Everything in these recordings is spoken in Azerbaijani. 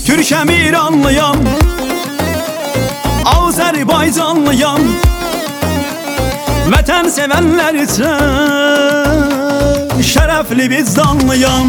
Türkəm İranlıyam, Azərbaycanlıyam. Vətən sevənlər üçün şərəfli vicdanlıyam.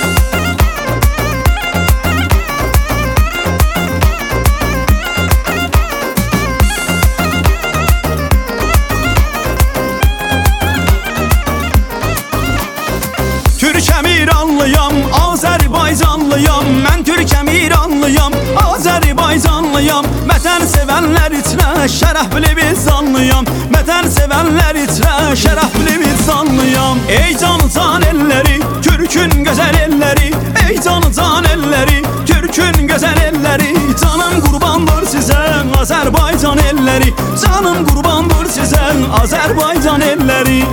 Türkəm İranlıyam, Azərbaycanlıyam. Mən Türkəm İranlıyam, Azərbaycanlıyam. Vətən sevənlər içrə şərəfli vicdanlıyam. Vətən sevənlər içrə şərəfli vicdanlıyam. Ey canı can elləri, Türkün gözəl elləri. Ey canı can elləri, Türkün gözəl elləri. Canım qurbandır sizə Azərbaycan elləri. Canım qurbandır sizə Azərbaycan elləri.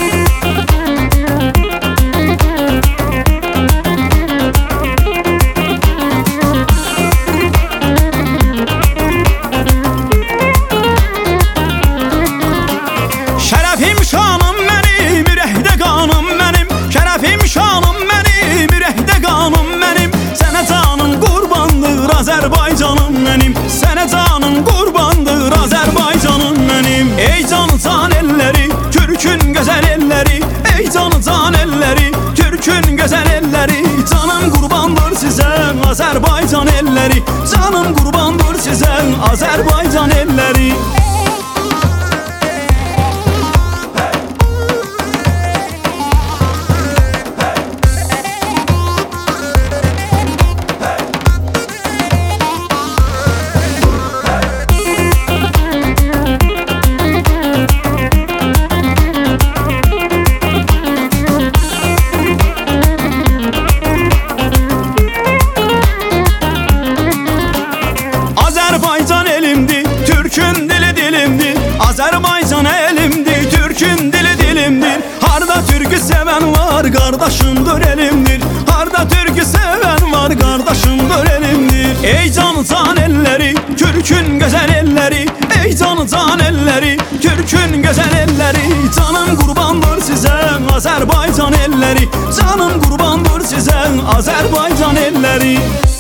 Şərəfim şanım mənim, ürəkdə qanım mənim. Şərəfim şanım mənim, ürəkdə qanım mənim. Sənə canım qurbandır Azərbaycanım mənim. Sənə canım qurbandır Azərbaycanım mənim. Ey canı can elləri, Türkün gözəl elləri. Ey canı can elləri, Türkün gözəl elləri. Canım qurbandır sizə Azərbaycan elləri. Canım qurbandır sizə Azərbaycan elləri. Azərbaycan elimdir, Türkün dili dilimdir. Azərbaycan elimdir, Türkün dili dilimdir. Harda türkü sevən var, qardaşımdır elimdir. Harda türkü sevən var, qardaşımdır elimdir. Ey canı can elləri, Türkün gözəl elləri. Ey canı can elləri, Türkün gözəl elləri. Canım qurbandır sizə Azərbaycan elləri. Canım qurbandır sizə Azərbaycan elləri.